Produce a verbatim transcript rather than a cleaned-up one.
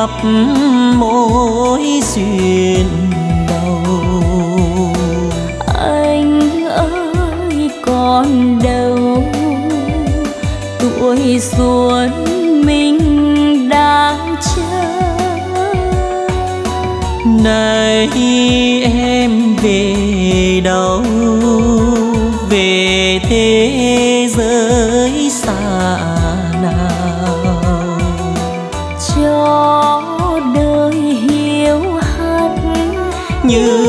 gặp mối duyên đầu. Anh ơi còn đâu, tuổi xuân mình đang chờ. Này em về đâu, về thế giới xa nào, cho đời hiu hắt như